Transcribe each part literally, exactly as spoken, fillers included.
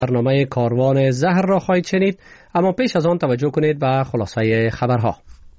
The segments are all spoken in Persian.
برنامه کاروان زهر را خواهید شنید، اما پیش از آن توجه کنید به خلاصه خبرها.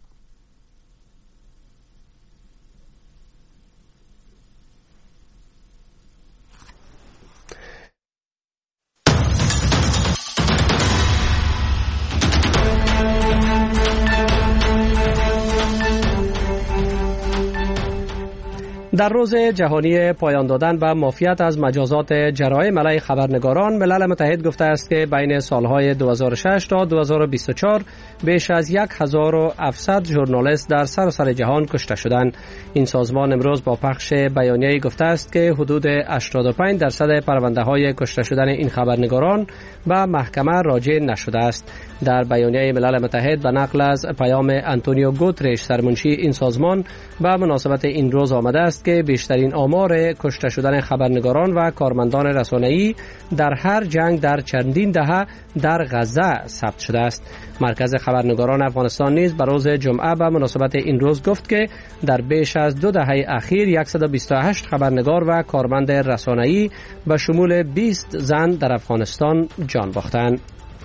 در روز جهانی پایان دادن به معافیت از مجازات جرایم علیه خبرنگاران، ملل متحد گفته است که بین سالهای دو هزار و شش تا دو هزار و بیست و چهار بیش از هزار و هفتصد ژورنالیست در سراسر جهان کشته شدند. این سازمان امروز با پخش بیانیه‌ای گفته است که حدود هشتاد و پنج درصد پرونده‌های کشته شدن این خبرنگاران به محکمه راجع نشده است. در بیانیه ملل متحد به نقل از پیام آنتونیو گوترش سرمنشی این سازمان به مناسبت این روز آمده است که بیشترین آمار کشته شدن خبرنگاران و کارمندان رسانه‌ای در هر جنگ در چندین دهه در غزه ثبت شده است. مرکز خبرنگاران افغانستان نیز به روز جمعه به مناسبت این روز گفت که در بیش از دو دهه اخیر صد و بیست و هشت خبرنگار و کارمند رسانه‌ای به شمول بیست زن در افغانستان جان باختند.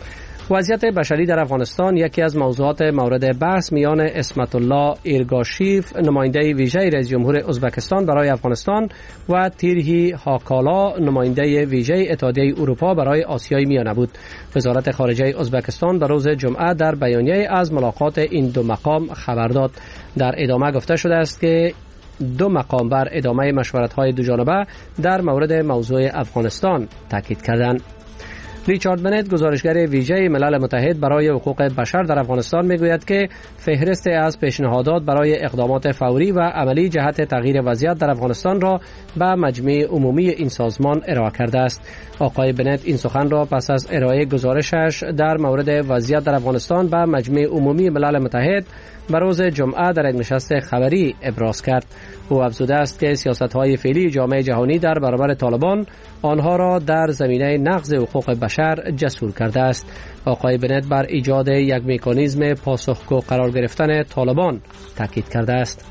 وضعیت بشری در افغانستان یکی از موضوعات مورد بحث میان اسمت الله ایرگاشیف، نماینده ویژه رئیس جمهور ازبکستان برای افغانستان، و تیرهی هاکالا، نماینده ویژه اتحادیه اروپا برای آسیای میانه بود. وزارت خارجه ازبکستان به روز جمعه در بیانیه از ملاقات این دو مقام خبر داد. در ادامه گفته شده است که دو مقام بر ادامه مشورت‌های دوجانبه در مورد موضوع افغانستان تاکید کردند. ریچارد بنت، گزارشگر ویژه ملل متحد برای حقوق بشر در افغانستان، میگوید که فهرست از پیشنهادات برای اقدامات فوری و عملی جهت تغییر وضعیت در افغانستان را به مجمع عمومی این سازمان ارائه کرده است. آقای بنت این سخن را پس از ارائه گزارشش در مورد وضعیت در افغانستان به مجمع عمومی ملل متحد به روز جمعه در یک نشست خبری ابراز کرد. او افزوده است که سیاست‌های فعلی جامعه جهانی در برابر طالبان آنها را در زمینه نقض حقوق بشر جسور کرده است. آقای بنت بر ایجاد یک مکانیزم پاسخگو قرار گرفتن طالبان تاکید کرده است.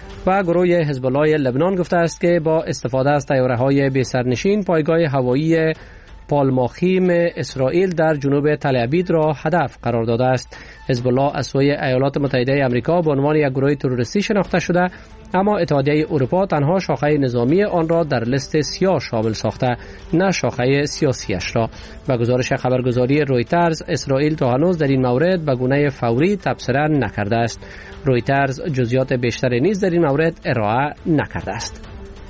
و گروه حزب الله لبنان گفته است که با استفاده از طیاره‌های بی سرنشین پایگاه هوایی پالماخیم اسرائیل در جنوب تل ابیب را هدف قرار داده است. حزب الله از سوی ایالات متحده آمریکا به عنوان یک گروه تروریستی شناخته شده، اما اتحادیه اروپا تنها شاخه نظامی آن را در لیست سیاه شامل ساخته، نه شاخه سیاسیش را. به گزارش خبرگزاری رویترز، اسرائیل تا هنوز در این مورد به گونه فوری تبصره نکرده است. رویترز جزئیات بیشتری نیز در این مورد ارائه نکرده است.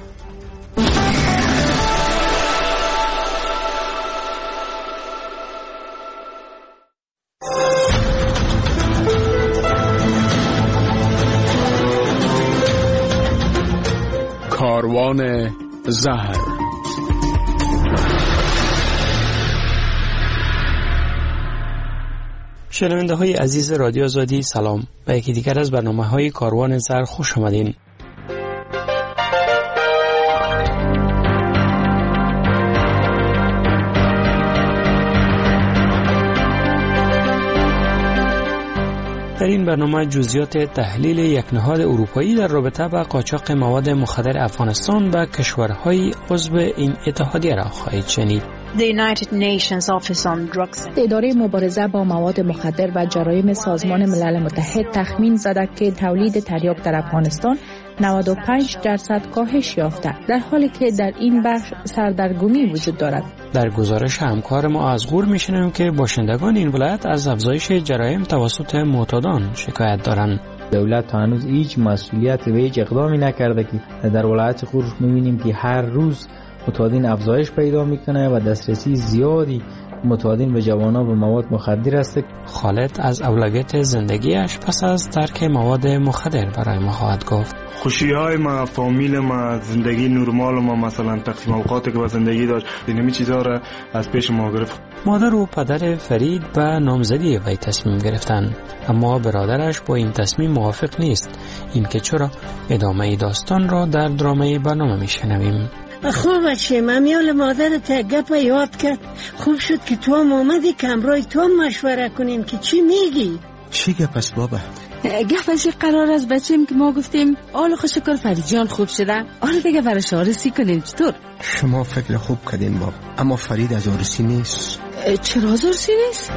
کاروان زهر. شنونده های عزیز رادیو آزادی، سلام. به یکی دیگر از برنامه های کاروان زهر خوش آمدین. در این برنامه جزئیات تحلیل یک نهاد اروپایی در رابطه با قاچاق مواد مخدر افغانستان به کشورهای عضو این اتحادیه را خواهید شنید. اداره مبارزه با مواد مخدر و جرایم سازمان ملل متحد تخمین زده که تولید تریاک در افغانستان نود و پنج درصد کاهش یافته، در حالی که در این بخش سردرگمی وجود دارد. در گزارش همکار ما از غور میشنویم که باشندگان این ولایت از افزایش جرایم توسط معتادان شکایت دارند. دولت تا هنوز هیچ مسئولیت و هیچ اقدامی نکرده که در ولایت غور می‌بینیم که هر روز معتادین افزایش پیدا میکنه و دسترسی زیادی معتادین به جوانان به مواد مخدر است. خالد از اولویت زندگیش پس از ترک مواد مخدر برای ما خواهد گفت. خوشی های ما، فامیل ما، زندگی نرمال ما، مثلا تقسیم اوقاتی که با زندگی داشت، اینمی چیزا را از پیش ما گرفت. مادر و پدر فرید به نامزدی وی تصمیم گرفتند، اما برادرش با این تصمیم موافق نیست. این که چرا؟ ادامه داستان را در درامه برنامه میشنویم. خوب شیم امیال مادرت گپ یاد کرد. خوب شد که تو هم آمدی که امروی تو هم مشوره کنیم که چی میگی. چی گپ است بابا؟ گفت از قرار از بچیم که ما گفتیم آل خوش شکر فرید جان خوب شده، آل دیگه برش آرسی کنیم. چطور؟ شما فکر خوب کردین باب، اما فرید از آرسی نیست. چرا از آرسی نیست؟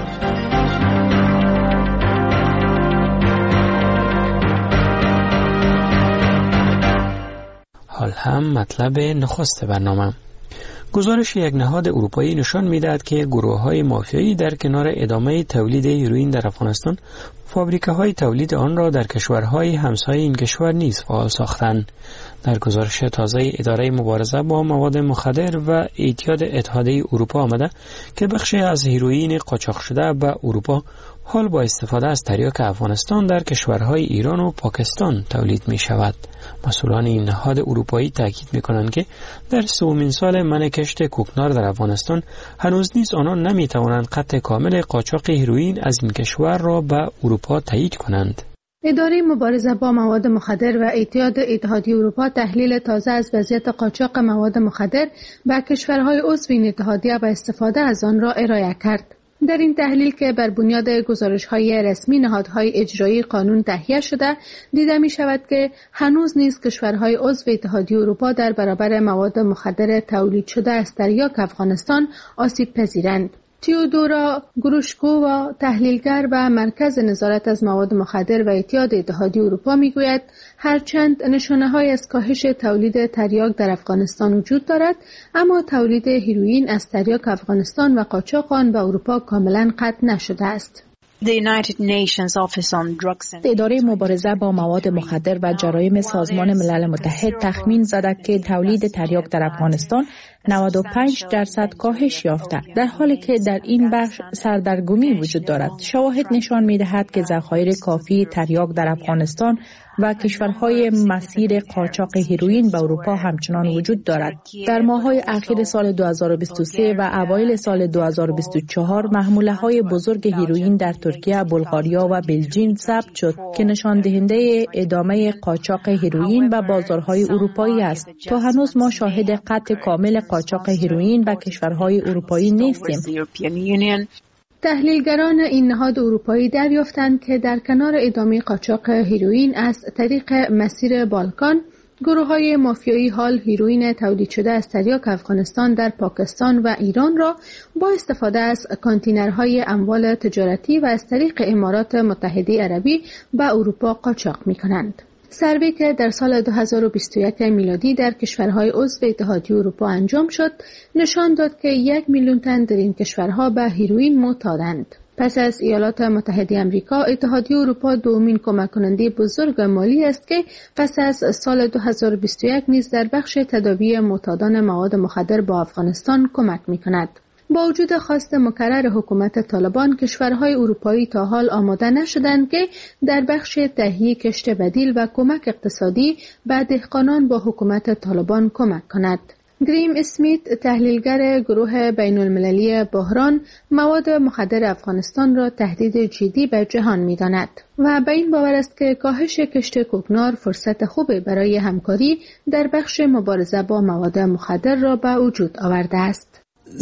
حال هم مطلب نخست برنامه. گزارش یک نهاد اروپایی نشان می‌دهد که گروه‌های مافیایی در کنار ادامه تولید هیروئین در افغانستان، فابریکه‌های تولید آن را در کشورهای همسایه این کشور نیز فعال ساختند. در گزارش تازه اداره مبارزه با مواد مخدر و اعتیاد اتحادیه اروپا آمده که بخشی از هیروئین قاچاق شده به اروپا حال با استفاده از تریاک افغانستان در کشورهای ایران و پاکستان تولید می شود. مسئولان این نهاد اروپایی تاکید می کنند که در سومین سال من کشت کوکنار در افغانستان هنوز نیز آنان نمی توانند قطع کامل قاچاق هیروئین از این کشور را به اروپا تایید کنند. اداره مبارزه با مواد مخدر و اعتیاد اتحادیه اروپا تحلیل تازه از وضعیت قاچاق مواد مخدر به کشورهای عضو این اتحادیه و استفاده از آن را ارائه کرد. در این تحلیل که بر بنیاد گزارش‌های رسمی نهادهای اجرایی قانون تهیه شده، دیده می شود که هنوز نیز کشورهای عضو اتحادیه اروپا در برابر مواد مخدر تولید شده از تریاک افغانستان آسیب پذیرند. تیودورا گروشکووا، تحلیلگر و مرکز نظارت از مواد مخدر و اعتیاد اتحادیه اروپا میگوید هرچند نشانه‌های از کاهش تولید تریاک در افغانستان وجود دارد، اما تولید هیروئین از تریاک افغانستان و قاچاق آن به اروپا کاملا قطع نشده است. اداره مبارزه با مواد مخدر و جرایم سازمان ملل متحد تخمین زده که تولید تریاک در افغانستان نود و پنج درصد کاهش یافته، در حالی که در این بخش سردرگمی وجود دارد. شواهد نشان می‌دهد که ذخایر کافی تریاک در افغانستان و کشورهای مسیر قاچاق هیروئین به اروپا همچنان وجود دارد. در ماه‌های اخیر سال دو هزار و بیست و سه و اوایل سال دو هزار و بیست و چهار محموله‌های بزرگ هیروئین در ترکیه، بلغاریا و بلژیم ثبت شد که نشان دهنده ادامه قاچاق هیروئین به بازارهای اروپایی است. تا هنوز ما شاهد قطع کامل قاچاق هیروئین به کشورهای اروپایی نیستیم. تحلیلگران این نهاد اروپایی دریافتند که در کنار ادامه قاچاق هیروئین از طریق مسیر بالکان، گروه‌های مافیایی حال هیروئین تولید شده از تریاک افغانستان در پاکستان و ایران را با استفاده از کانتینرهای اموال تجارتی و از طریق امارات متحده عربی به اروپا قاچاق می‌کنند. سروی که در سال دو هزار و بیست و یک میلادی در کشورهای عضو اتحادیه اروپا انجام شد، نشان داد که یک میلیون تن در این کشورها به هیروئین معتادند. پس از ایالات متحده آمریکا، اتحادیه اروپا دومین کمک کننده بزرگ مالی است که پس از سال دو هزار و بیست و یک نیز در بخش تداوی معتادان مواد مخدر با افغانستان کمک می‌کند. با وجود خواست مکرر حکومت طالبان، کشورهای اروپایی تا حال آماده نشدند که در بخش تهیه کشت بدیل و کمک اقتصادی به دهقانان با حکومت طالبان کمک کند. گریم اسمیت، تحلیلگر گروه بین المللی بحران مواد مخدر افغانستان را تهدید جدی به جهان می‌داند و به این باور است که کاهش کشت کوکنار فرصت خوبی برای همکاری در بخش مبارزه با مواد مخدر را به وجود آورده است.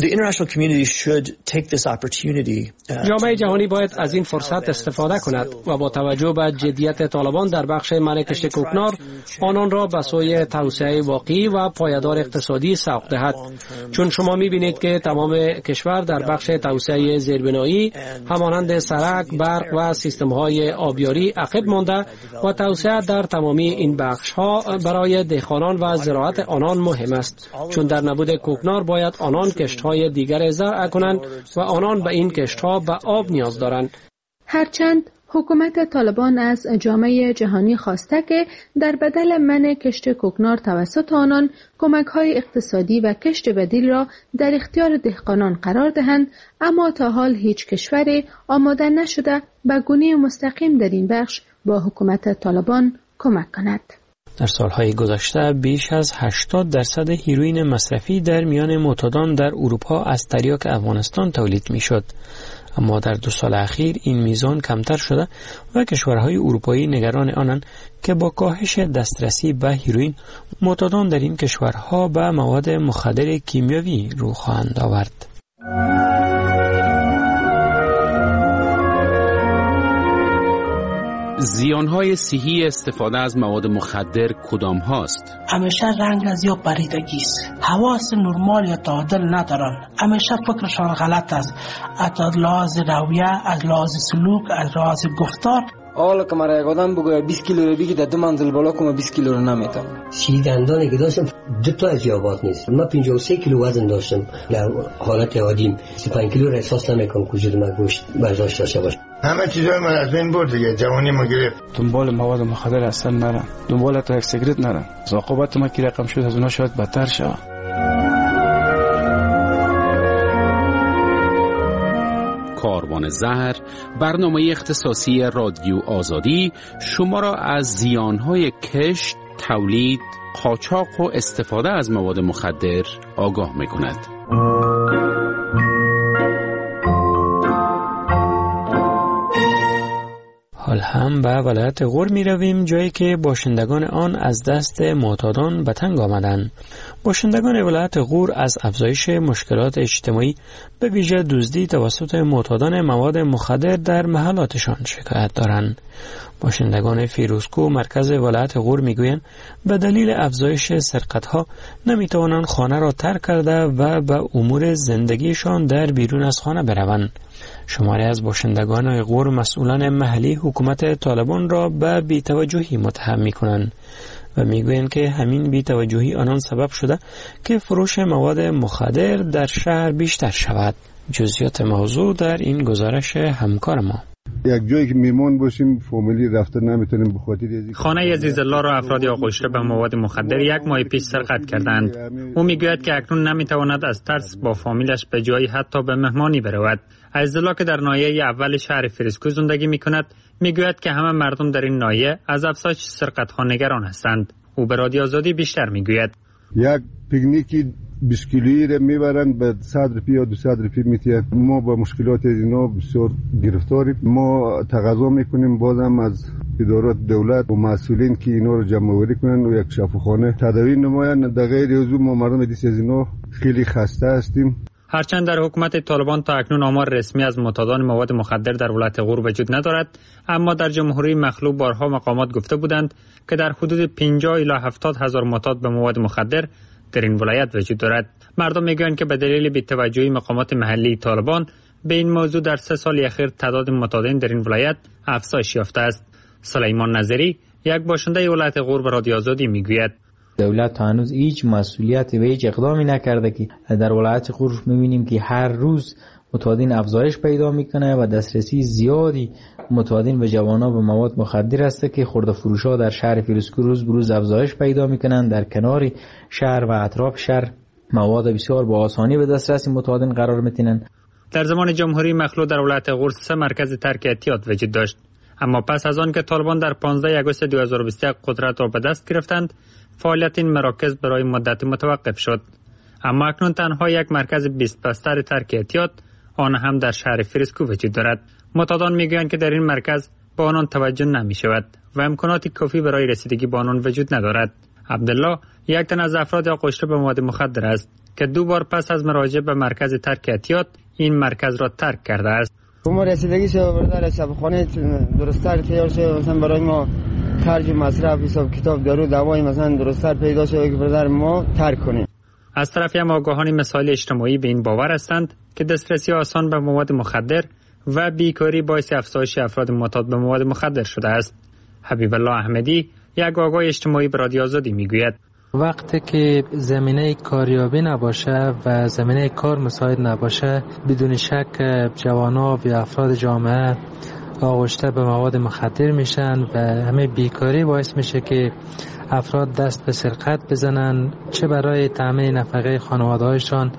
جامعه جهانی باید از این فرصت استفاده کند و با توجه به جدیت طالبان در بخش منع کشت کوکنار، آنان را به سوی توسعه واقعی و پایدار اقتصادی سوق دهد. چون شما می‌بینید که تمام کشور در بخش توسعه زیربنایی همانند سرک، برق و سیستم‌های آبیاری عقب مانده و توسعه در تمامی این بخش‌ها برای دهقانان و زراعت آنان مهم است. چون در نبود کوکنار باید آنان کشت های دیگر زرع کنند و آنان به این کشت‌ها به آب نیاز دارند. هرچند حکومت طالبان از جامعه جهانی خواسته که در بدل منع کشت کوکنار توسط آنان کمک‌های اقتصادی و کشت بدیل را در اختیار دهقانان قرار دهند، اما تا حال هیچ کشوری آماده نشده به گونه مستقیم در این بخش با حکومت طالبان کمک کند. در سالهای گذشته بیش از هشتاد درصد هیروئین مصرفی در میان معتادان در اروپا از تریاک افغانستان تولید میشد، اما در دو سال اخیر این میزان کمتر شده و کشورهای اروپایی نگران آنند که با کاهش دسترسی به هیروئین معتادان در این کشورها به مواد مخدر کیمیاوی رو خواهند آورد. زیان زیانهای صحی استفاده از مواد مخدر کدام هاست؟ همیشه رنگ از یا پریدگی است، حواس نرمال یا تعادل ندارن، همیشه فکرشان غلط است، از لحاظ رویه، از لحاظ سلوک، از لحاظ گفتار. حالا که مرا یک آدم بگوید بیست کیلو رو بگی در دو منزل بالا کنم بیست کیلو رو نمیتونم. سی دندانی که داشتم دو تا از یابات نیست. من پنجاه و سه کیلو وزن داشتم در حالت عادیم. سی و پنج کیلو را احساس نمیکنم که وجود من گوشت برداشت داشته باشه. همه چیزای من از بین برد دیگه، جوانی ما گرفت. دنبال مواد مخدر اصلا نرم، دنبال تا یک سیگرت نرم. عاقبت ما که رقم شد از اونها شاید بدتر شود. کاروان زهر، برنامه اختصاصی رادیو آزادی، شما را از زیانهای کشت، تولید، قاچاق و استفاده از مواد مخدر آگاه می‌کند. حال هم به ولایت غور می رویم، جایی که باشندگان آن از دست معتادان به تنگ آمدند. باشندگان ولایت غور از افزایش مشکلات اجتماعی به ویژه دزدی توسط معتادان مواد مخدر در محلاتشان شکایت دارند. باشندگان فیروزکو مرکز ولایت غور میگویند به دلیل افزایش سرقت‌ها نمیتوانند خانه را ترک کرده و به امور زندگیشان در بیرون از خانه بروند. شماری از باشندگان غور مسئولان محلی حکومت طالبان را به بی‌توجهی متهم می‌کنند و میگویند که همین بی‌توجهی آنان سبب شده که فروش مواد مخدر در شهر بیشتر شود. جزئیات موضوع در این گزارش همکار ما. یک جایی که میمون باشیم فامیلی رفته نمیتونیم بخاطر خانه عزیزالله را افرادی آغشته به مواد مخدر یک ماه پیش سرقت کردند. او میگوید که اکنون نمیتواند از ترس با فامیلش به جایی حتی به مهمانی برود. عزیزالله که در ناحیه اول شهر فیروزکو زندگی میکند میگوید که همه مردم در این ناحیه از افزایش سرقت‌ها نگران هستند. او به رادیو آزادی بیشتر میگوید یک پیکنیکی بیست کیلویی را میبرند به صد روپیه یا دویست روپیه میتیه. ما با مشکلات اینا بسیار گرفتاریم. ما تقاضا میکنیم بازم از ادارات دولت و مسئولین که اینا رو جمع آوری کنن و یک شفاخانه تداوی نمایند. در غیر از ما مردم دیس از اینا خیلی خسته هستیم. هرچند در حکومت طالبان تا اکنون آمار رسمی از معتادان مواد مخدر در ولایت غور وجود ندارد، اما در جمهوری مخلوع بارها مقامات گفته بودند که در حدود پنجاه الی هفتاد هزار معتاد به مواد مخدر در این ولایت وجود دارد. مردم میگویند که به دلیل بی‌توجهی مقامات محلی طالبان به این موضوع در سه سال اخیر تعداد معتادین در این ولایت افزایش یافته است. سلیمان نظری، یک باشنده ولایت غور، به رادیو آزادی میگوید دولت تا هنوز هیچ مسئولیتی و هیچ اقدامی نکرده که در ولایت غور می‌بینیم که هر روز معتادین افزایش پیدا میکنه و دسترسی زیادی معتادین به جوانا به مواد مخدر است که خرده فروشا در شهر فیروزکو روز به روز افزایش پیدا میکنن. در کنار شهر و اطراف شهر مواد بسیار با آسانی به دسترس معتادین قرار میتینن. در زمان جمهوری مخلوع در ولایت غور سه مرکز ترک اعتیاد وجود داشت، اما پس از آن که طالبان در پانزده آگوست دو هزار و بیست و یک قدرت را به دست گرفتند، فعالیت این مراکز برای مدت متوقف شد. اما اکنون تنها یک مرکز بیست بستر ترک اعتیاد، آن هم در شهر فیروزکو وجود دارد. معتادان میگویند که در این مرکز به آنان توجه نمی شود و امکانات کافی برای رسیدگی به آنان وجود ندارد. عبدالله یک تن از افراد آغشته به مواد مخدر است که دو بار پس از مراجعه به مرکز ترک اعتیاد این مرکز را ترک کرده است. ما رسیدگی شو برادر شبخانه درست‌تر تیار شد، مثلا برای ما خرج مصرف حساب کتاب دارو دوای مثلا درست‌تر پیدا شد که برادر ما ترک کنیم. از طرفی هم آگاهان مسائل اجتماعی به این باور هستند که دسترسی آسان به مواد مخدر و بیکاری باعث افزایش افراد معتاد به مواد مخدر شده است. حبیب الله احمدی، یک آگاه اجتماعی، به رادیو آزادی میگوید وقتی که زمینه کاریابی نباشه و زمینه کار مساعد نباشه، بدون شک جوانا و افراد جامعه آغشته به مواد مخدر میشن و همه بیکاری باعث میشه که افراد دست به سرقت بزنن، چه برای تامین نفقه خانواده‌هایشان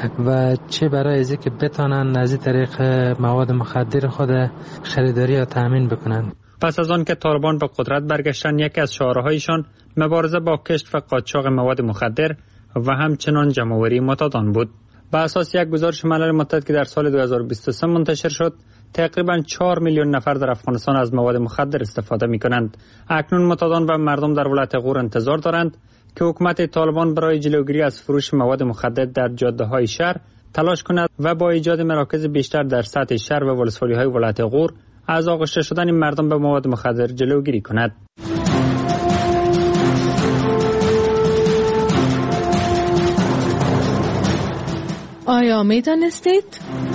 و چه برای از اینکه بتانن از این طریق مواد مخدر خود خریداری یا تامین بکنن. پس از آن که طالبان به قدرت برگشتن، یکی از شعارهایشان مبارزه با کشت و قاچاق مواد مخدر و همچنان جمع‌آوری معتادان بود. بر اساس یک گزارش ملل متحد که در سال دو هزار و بیست و سه منتشر شد، تقریباً چهار میلیون نفر در افغانستان از مواد مخدر استفاده می‌کنند. اکنون معتادان و مردم در ولایت غور انتظار دارند که حکومت طالبان برای جلوگیری از فروش مواد مخدر در جاده‌های شهر تلاش کند و با ایجاد مراکز بیشتر در سطح شهر و ولسوالی‌های ولایت غور از آغشته شدن مردم به مواد مخدر جلوگیری کند. آیا می دانستید؟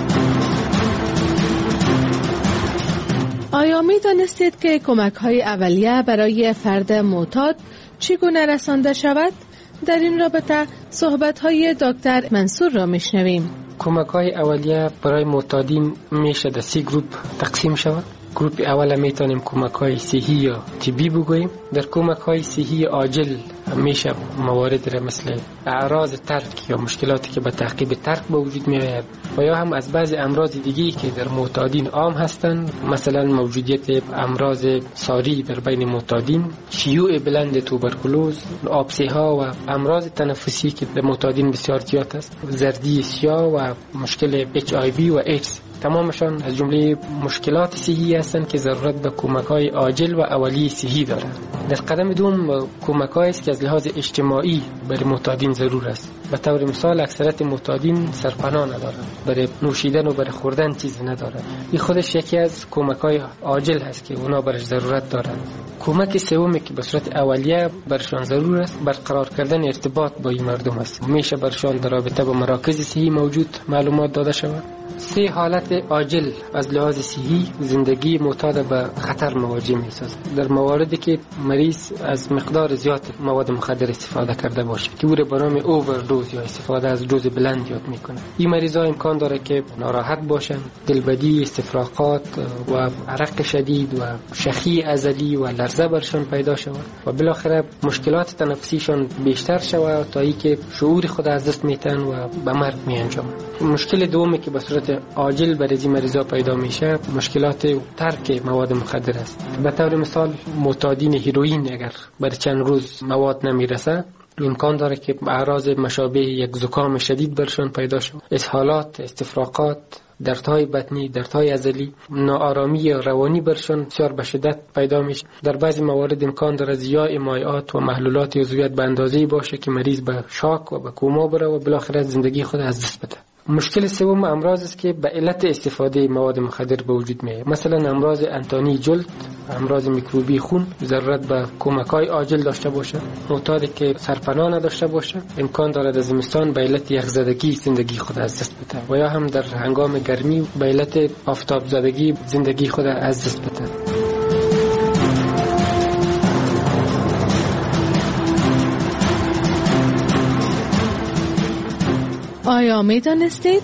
آیا می دانستید که کمک های اولیه برای فرد معتاد چگونه رسانده شود؟ در این رابطه صحبت های دکتر منصور را می شنویم. کمک های اولیه برای معتادین میشه در سی گروپ تقسیم شود. گروپ اول میتونیم کمک های صحی یا طبی بگوییم. در کمک های صحی عاجل میشه موارد را مثل اعراض ترک یا مشکلاتی که به تعقیب ترک به وجود میآید و یا هم از بعض امراض دیگری که در معتادین عام هستند، مثلا موجودیت امراض ساری در بین معتادین، شیوع بلند توبرکلوز، آبسه ها و امراض تنفسی که در معتادین بسیار زیاد است، زردی سیاه و مشکل اچ آی وی و ایدز. تمامشان از جمله مشکلات صحی هستند که ضرورت به کمک‌های عاجل و اولیه صحی دارند. در قدم دوم کمک‌هایی است که از لحاظ اجتماعی برای معتادین ضرور است. به طور مثال اکثریت معتادین سرپناه ندارند، برای نوشیدن و برای خوردن چیزی ندارند. این خودش یکی از کمک‌های عاجل هست که اونا برش ضرورت دارند. کمک سومی که به صورت اولیه برشان ضرور است برقرار کردن ارتباط با این مردم است. میشه برشان در رابطه با مراکز صحی موجود معلومات داده شود. سه حالت عاجل از لحاظ صحی زندگی معتاد به خطر مواجه می‌سازد. در مواردی که مریض از مقدار زیاد مواد مخدر استفاده کرده باشه که او را به نام اووردوز یا استفاده از دوز بلند یاد میکنه. این مریضا امکان داره که ناراحت باشن، دلبدی، استفراغات و عرق شدید و شخی ازلی و لرزه برشان پیدا شود و بالاخره مشکلات تنفسیشان بیشتر شود تا اینکه شعور خود از دست میتن و به مرگ میانجامند. مشکل دومی که به صورت عاجل برای این مریضا پیدا میشه مشکلات ترک مواد مخدر است. به طور مثال معتادین هیروئین اگر برای چند روز مواد نمیرسه امکان داره که اعراض مشابه یک زکام شدید برشان پیدا شود، اسهالات، استفراغات، دردهای بطنی، دردهای عضلی، ناآرامی روانی برشان بسیار به شدت پیدا میشه. در بعضی موارد امکان داره ضیاع مایعات و محلولات عضویت به اندازه‌ای باشه که مریض به شاک و به کوما بره و بالاخره زندگی خود از دست بده. مشکل سوم امراض است که به علت استفاده مواد مخدر به وجود میاد. مثلا امراض انتانی جلد، امراض میکروبی خون ضرورت به کمک‌های عاجل داشته باشه. معتادی که سرپناه نداشته باشه امکان دارد از زمستان به علت یخزدگی زندگی خود از دست بده و یا هم در هنگام گرمی به علت آفتاب زدگی زندگی خود از دست بده. آیا می دانستید؟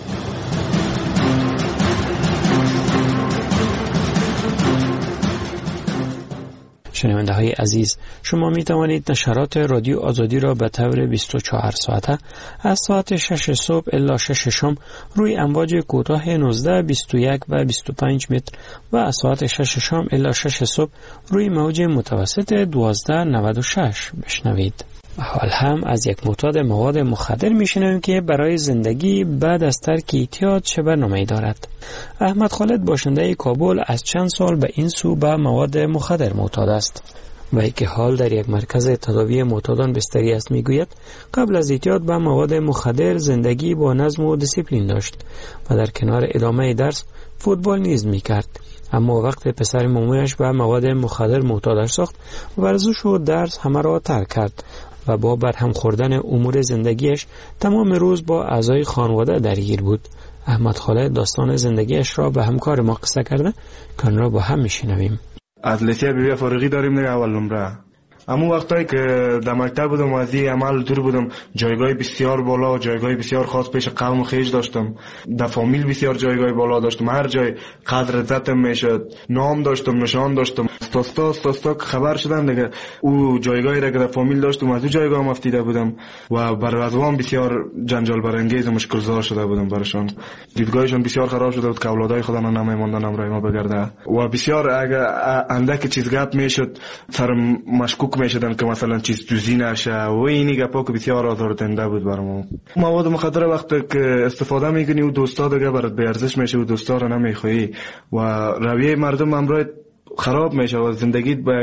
شنونده های عزیز، شما می توانید نشرات رادیو آزادی را به طور بیست و چهار ساعته از ساعت شش صبح الی شش شام روی امواج کوتاه نوزده، بیست و یک و بیست و پنج متر و از ساعت شش شام الی شش صبح روی موج متوسط دوازده نود و شش بشنوید. حال هم از یک معتاد مواد مخدر میشنویم که برای زندگی بعد از ترک اعتیاد چه برنامه‌ای دارد. احمد خالد باشنده کابل از چند سال به این سو به مواد مخدر معتاد است و که حال در یک مرکز تداوی معتادان بستری است. میگوید قبل از اعتیاد به مواد مخدر زندگی با نظم و دیسیپلین داشت و در کنار ادامه درس فوتبال نیز میکرد، اما وقت پسر مامویش به مواد مخدر معتادش ساخت ورزش و درس همه را ترک کرد و با برهم خوردن امور زندگیش تمام روز با اعضای خانواده درگیر بود. احمد خالد داستان زندگیش را به همکار ما قصه کرده که آن را با هم میشنویم. از لیسه بی بی فارغی داریم دیگه اول نمره. اما وقتایی که در مکتب بودم و از این عمل دور بودم جایگاه بسیار بالا، جایگاه بسیار خاص پیش قوم و خیش داشتم، در فامیل بسیار جایگاه بالا داشتم، هر جای قدر عزتم میشد، نام داشتم، نشان داشتم. استاستا استاستا خبر شدن دیگه او جایگاهی را که در فامیل داشتم از او جایگاه مفتیده بودم و بر وضوان بسیار جنجال برانگیز و مشکل‌زا شده بودم برشان. دیدگاهشان بسیار خراب شده بود که اولادای خدا نمیماندن امرای ما بگرده و بسیار اگه اندک چیز گپ میشد سرم مشکوک میشدن که مثلا چیز جزئی نشه و اینی گپا که بسیار آزاردهنده بود برام. مواد مخدر وقتی که استفاده میکنی و دوستا دیگه برات به ارزش میشه و دوستا رو نمیخوای و رویه مردم امروز خراب میشه و زندگیت به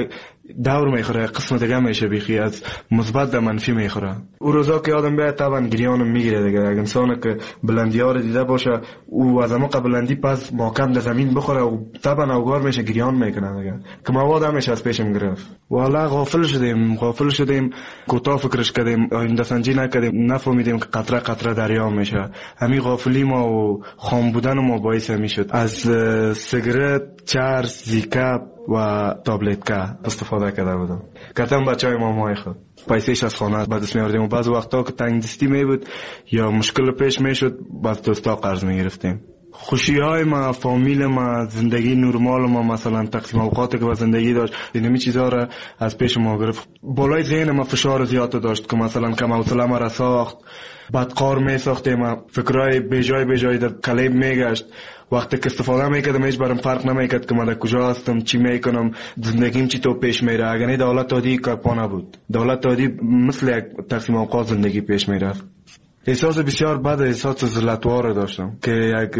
دور میخوره، قسم دیگه میشه بیخی از مثبت به منفی میخوره. او روزا که آدم بیاد طبعا گریانم میگیره دیگه. اگه انسان که بلندی ها رو دیده باشه او از عمق بلندی پس محکم در زمین بخوره و طبعا اوگار میشه گریان میکنه دیگه، که مواد همش از پیشم گرفت. والا غافل شدیم غافل شدیم کوتاه فکرش کردیم، آینده سنجی نکردیم، نفهمیدیم که قطره قطره دریا میشه. همین غافلی ما و خام بودن ما باعث میشد از سیگرت، چرس، زیکا و تابلتکا استفاده کرده بودم. کردم بچهای مامای خود پیسهش از خانه به دست می‌آوردیم و بعض وقتا که تنگ دستی می بود یا مشکل پیش میشد باز دوستا قرض میگرفتیم. خوشی‌های ما، فامیل ما، زندگی نرمال ما، مثلا تقسیم اوقاتی که با زندگی داشت، اینمی چیزا را از پیش ما گرفت. بالای ذهن ما فشار زیاد داشت که مثلا کم حوصله ما را ساخت، بدقار می ساختیم، فکرای بیجای بیجای در کلیب میگشت. وقتی که استفاده میکردم هیچ برام فرق نمیکرد که من در کجا هستم، چی میکنم، زندگیم چی تو پیش میره. اگر نه دولت عادی که پا نبود، دولت عادی مثل یک تقسیم اوقات زندگی پیش میرفت. احساس بسیار بد، احساس ذلتوار داشتم که یک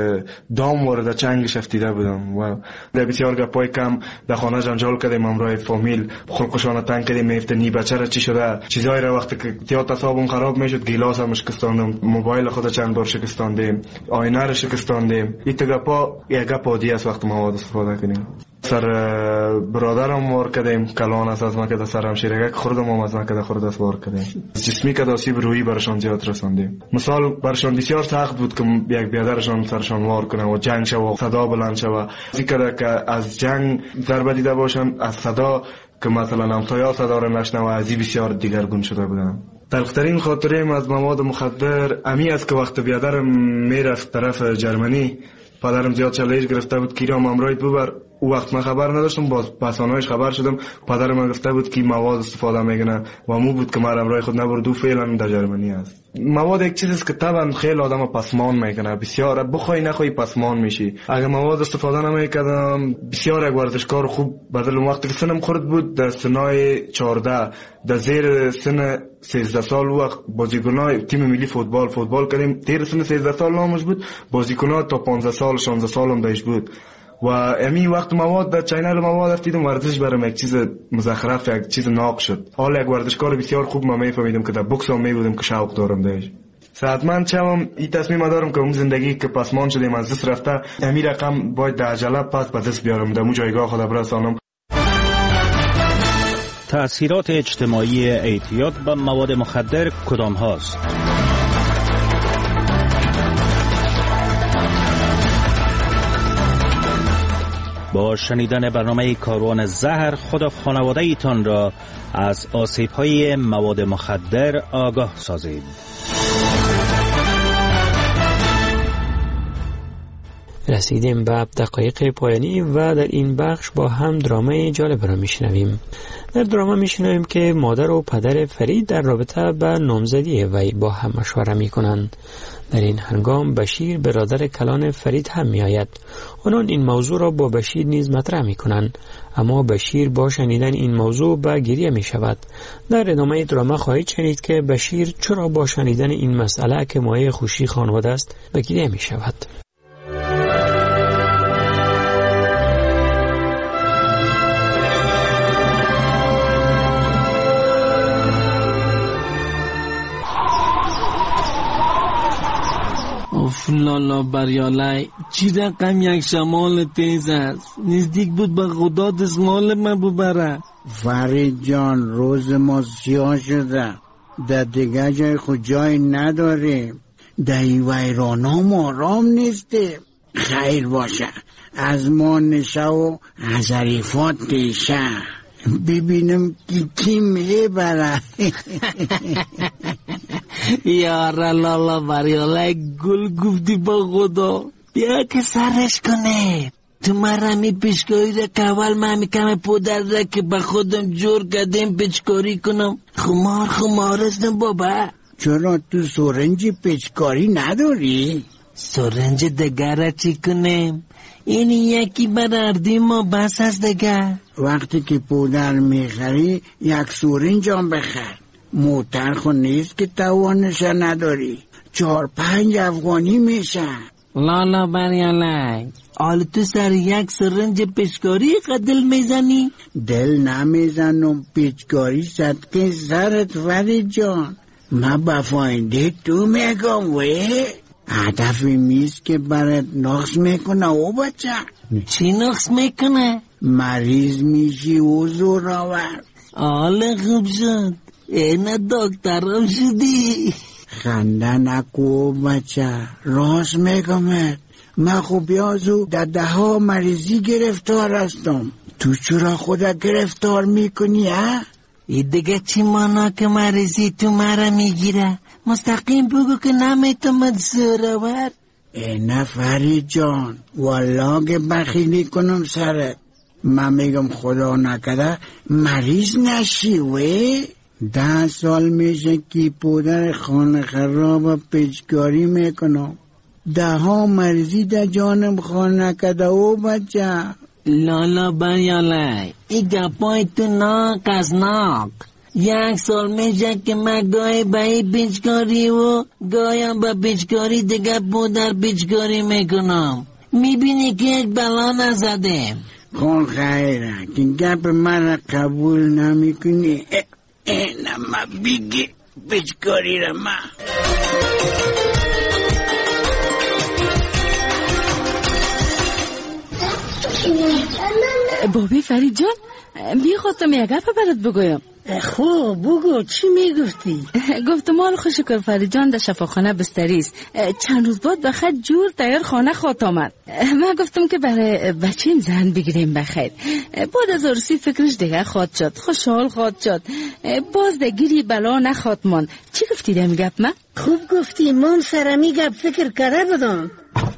دام وارد چنگش افتیده بودم و در بسیار گپای کم در خانه جنجال کردیم، همراه فامیل خلقشان تنگ کردیم، میفتنی بچه را چی شده، چیزایی را وقتی که تیات حسابم خراب میشد گیلاس هم شکستاندم، موبایل خود چند بار شکستاندیم، آینه را شکستاندیم. این گپا یک گپ عادی است وقتی مواد استفاده کنیم. سر برادرم وار کردیم، کلان است از ما که در سر همشیرگک خوردم هم از ما که در خورد است وار کردیم. جسمی که آسیب روحی برشان زیاد رساندیم. مثال برشان بسیار سخت بود که یک بیادرشان سرشان وار کنه و جنگ شد و صدا بلند شد. ذکر که از جنگ ضربه دیده باشن، از صدا که مثلا همسایا صدا را نشنوه، از این بسیار دیگرگون شده بودن. تلخترین خاطرم از مواد مخدر امی است که وقت بیادرم میرفت طرف جرمنی، پدرم زیاد چالش گرفته بود که رام امرایت ببر. او وقت من خبر نداشتم، باز پسانایش خبر شدم. پدرم من گفته بود که مواد استفاده میکنه و مو بود که من امرای خود نبرد و فعلا در جرمنی است. مواد یک چیزی است که طبعا خیلی آدم پسمان میکنه، بسیار بخوای نخوای پسمان میشی. اگه مواد استفاده نمیکردم بسیار یک ورزشکار خوب بدل وقتی که سنم خورد بود، در سنای چهارده در زیر سن سیزده سال وقت بازیکنای تیم ملی فوتبال فوتبال کردیم. تیر سن سیزده سال نامش بود، بازیکن‌ها تا پانزده سال شانزده سال هم داشت بود. و امی وقت مواد در چینل مواد افتیدم، ورزش برام یک چیز مزخرف، یک چیز ناق شد. حالا یک ورزشکار بسیار خوب ما میفهمیدم که در بوکس هم میبودم که شوق دارم داشت. صحتمند شوم، این تصمیم دارم که اون زندگی که پسمان شدیم از دست رفته، امی رقم باید در عجله پس به دست بیارم، در اون جایگاه خود برسانم. تأثیرات اجتماعی اعتیاد به مواد مخدر کدام هاست؟ با شنیدن برنامه کاروان زهر خود و خانواده ایتان را از آسیب‌های مواد مخدر آگاه سازید. رسیدیم به دقایق پایانی و در این بخش با هم درامای جالب را میشنویم. در دراما میشنویم که مادر و پدر فرید در رابطه به نامزدی وی با هم مشوره میکنند. در این هنگام بشیر برادر کلان فرید هم میآید. آنان این موضوع را با بشیر نیز مطرح میکنند، اما بشیر با شنیدن این موضوع به گریه می شود. در ادامه دراما خواهید شنید که بشیر چرا با شنیدن این مسئله که مایه خوشی خانواده است به گریه می شود. لالا بریالای چی رقم یک شمال تیز است، نزدیک بود به خدا دستمال من ببره. فرید جان روز ما سیاه شده، در دیگه جای خود جای نداریم، در این ویرانام آرام نیستیم. خیر باشه از ما نشه و از عریفات دیشه، ببینم کی کی میبره. یاره لالا بریالای گل گفتی با خدا، بیا که سرش کنه. تو مرمی پیشکاری را که اول من میکم پودر را که به خودم جور کردیم پیچکاری کنم. خمار خمار هستم بابا. چرا تو سرنج پیچکاری نداری؟ سرنج دگر را چی کنیم؟ این یکی براردی ما بس از دگر. وقتی که پودر میخری یک سرنج هم بخر. موتر خود نیست که توانش نداری، چهار پنج افغانی میشه. لالا بریالک، حال تو سر یک سرنج پیچکاری قدل میزنی؟ دل نمیزنم، پیچکاری صدقه سرت فرید جان. من با فاینده تو میگم وی هدف میست که برات نقص میکنه او بچه. چی نقص میکنه؟ مریض میشی و زور آور. حال خوب شد، اینه دکترم شدی. خنده نکو بچه، راست میگمت. من خوب یازو در ده ها مریضی گرفتار هستم. تو چرا خدا گرفتار میکنی ها؟ این دیگه چی مانا که مریضی تو مرا میگیره؟ مستقیم بگو که نمیتونم زورآور. اینه فرید جان، والله که بخیلی کنم سرت. من میگم خدا نکده مریض نشی وی. ده سال میشه که پدر خانه خراب پیچکاری میکنم. ده ها مریضی در جانم خانه کده او بچه. لالا بریالک، این گپای تو ناک از ناک. یک سال میشه که من گاهی به این پیچکاری و گاهیم به پیچکاری دیگه پدر پیچکاری میکنم. میبینی که یک بلا نزدیم. خون خیره که گپ من قبول نمی کنی. اینه ما بیگی پیچکاری را ما. بابی فرید جان، بیا خودم یک گپ برات بگویم. خوب بگو، چی میگفتی؟ گفتم حال خوش شکر فرید جان در شفاخانه بستری است. چند روز بعد بخیر جور تیار خانه خواهد آمد. من گفتم که برای بچیم زن بگیریم بخیر. بعد از عروسی فکرش دیگه خواهد شد، خوشحال خواهد شد، باز دگیری بلا نخواهد ماند. چی گفتی دم گپ من؟ خوب گفتی، من سرمی گپ فکر کرده بدم.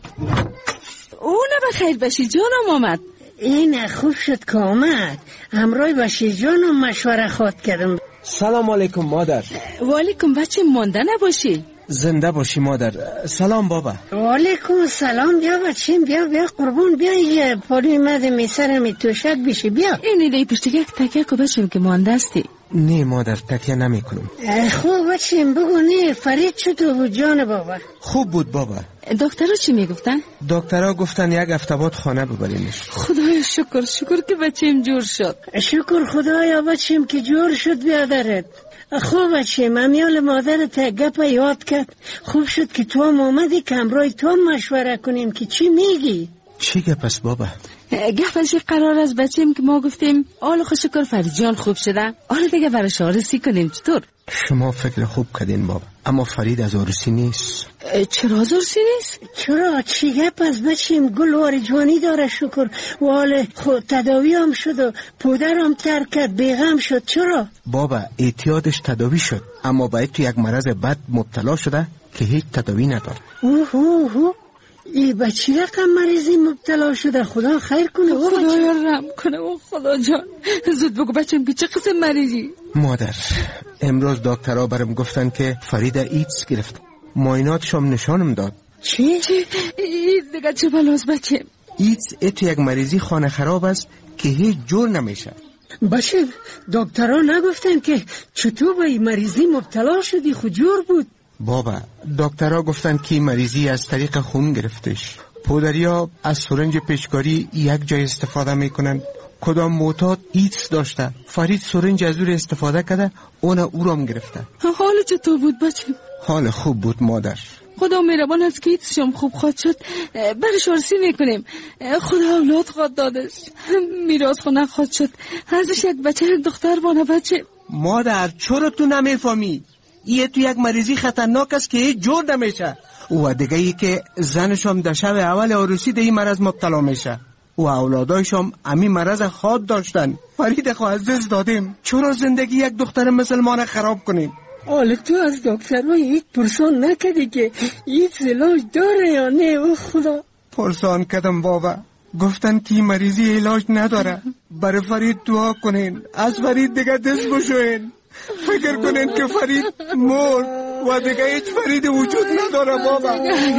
او نه بخیر بشی جانم آمد. این خوب شد که آمد. همراه باشی جانم مشوره خواد کردم. سلام علیکم مادر. و علیکم بچه، مانده نباشی. زنده باشی مادر. سلام بابا. و علیکم سلام. بیا بچیم، بیا بیا قربون، بیا یه پالی مده می سرمی توشک بشی. بیا این دی پشت یک تکیه که بچیم که مانده استی. نه مادر، تکیه نمی کنم. خوب بچیم بگو. نه فرید چطور بود جان بابا؟ خوب بود بابا. دکترها چی میگفتن؟ دکترها گفتن یک هفته بعد خانه ببرینش. خدایا شکر شکر که بچیم جور شد. شکر خدایا بچیم که جور شد بیادرت. خوب بچیم، امیال مادرت گپ یاد کرد. خوب شد که تو هم آمدی که همراه تو هم مشوره کنیم که چی میگی. چی گپ است بابا؟ گپ از قرار از بچیم که ما گفتیم آل خوش شکر فرید جان خوب شده، آل دیگه برش آرسی کنیم. چطور؟ شما فکر خوب کردین بابا، اما فرید از آرسی نیست. چرا از آرسی نیست؟ چرا؟ چی گپ از بچیم؟ گل وارجوانی داره شکر و حال خود تداوی هم شد و پدر هم ترک کرد، بیغم شد. چرا؟ بابا اعتیادش تداوی شد، اما باید تو یک مرض بد مبتلا شده که هیچ تداوی نداره. اوه اوه اوه ای بچی رقم مریضی مبتلا شده. خدا خیر کنه. خدا رحم کنه. او خدا جان زود بگو بچم که چه قسم مریضی؟ مادر امروز دکترها برم گفتن که فرید ایدز گرفت. معایناتشم نشانم داد. چی؟ چی؟ ایدز دیگه چه بلاست بچه؟ ایدز اتو یک مریضی خانه خراب است که هیچ جور نمیشه. باشه دکترها نگفتن که چطور به این مریضی مبتلا شدی؟ خود جور بود. بابا دکترها گفتن که مریضی از طریق خون گرفتش. پدریا از سرنج پیچکاری یک جای استفاده میکنن. کدام معتاد ایدز داشته، فرید سرنج از او استفاده کرده، اون او را هم گرفته. حال چطور بود بچه؟ حال خوب بود مادر. خدا مهربان است که ایدزشم خوب خواد شد. برش آرسی میکنیم. خدا اولاد خواد دادش، میراث خونه خواد شد، ازش یک بچه یک دختر بانه بچه. مادر چرا تو نمیفهمی؟ این تو یک مریضی خطرناک است که هیچ جور نمیشه. و دیگه ای که زنشم در شب اول عروسی در این مرض مبتلا میشه و اولادایشم امی مرض خود داشتن. فرید خو از دست دادیم، چرا زندگی یک دختر مسلمان خراب کنیم؟ حالا تو از دکترهای هیچ پرسان نکدی که هیچ علاج داره یا نه؟ او خدا پرسان کدم بابا، گفتن که مریضی علاج نداره. برای فرید دعا کنین، از فرید دیگه دست بشوین. فکر کنین که فرید مرد و دیگه هیچ فرید وجود نداره بابا.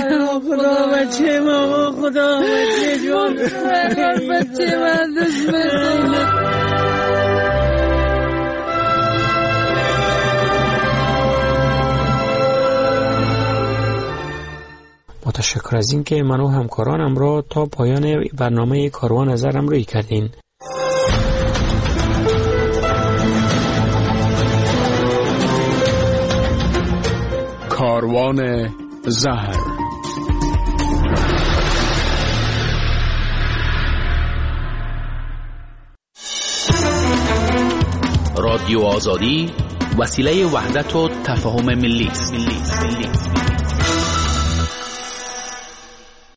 خدا بچه ما، خدا بچه جان، بچه من دست تشکر از این که من و همکارانم را تا پایان برنامه کاروان زهر همراهی کردین. کاروان زهر. رادیو آزادی وسیله وحدت و تفاهم ملی است.